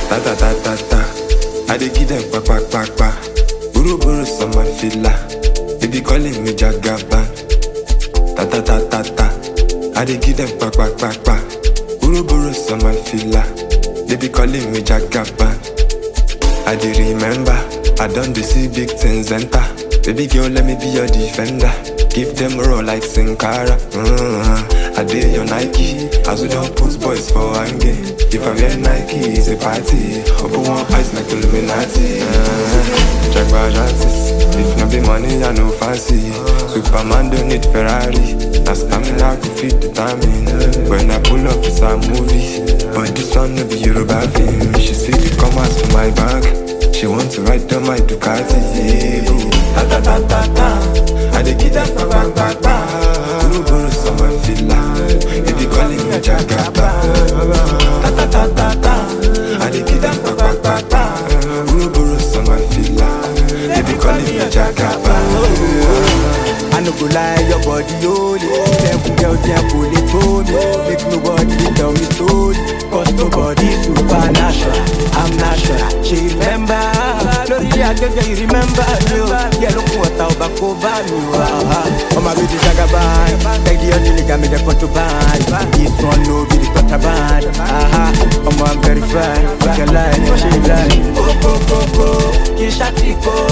Ta ta ta ta ta. I dey give them pa pa pa pa. Buru buru summer filler. They be calling me Jagaban. Ta ta ta ta ta. I dey give them pa pa pa pa. Buru buru summer filler. They be calling me Jagaban. I dey remember, I done dey see big things enter. Baby girl, let me be your defender. Give them raw like Sin Cara. I dey your Nike, as we don't put boys for hanging. If I wear Nike, it's a party. Open one eyes like Illuminati. Check my chances. If no be money, I no fancy. Superman don't need Ferrari. Now stamina could fit the timing. When I pull up, it's a movie. But this one no be Yoruba film. She see the commas for my bag. She want to ride on my Ducati. Ta ta ta ta ta. I dey give them pa pa pa pa. Buru buru summer filler. They be calling me Jagaba. Ta ta ta ta ta. I dey give them pa pa pa pa. Buru buru summer filler. They be calling me Jagaba. I no go lie, your body holy. Seven girls here pull it for me. Make nobody tell me story. Cause nobody supernatural. I'm natural. She remember. Lori I get you remember you. Yeah, look what I'll back over me. Oh my baby Jagaban. Take the other nigga, make the contraband. This one no be the contraband. Oh I'm very fine. Fuck your life, she like. Go go go go. Kishati go.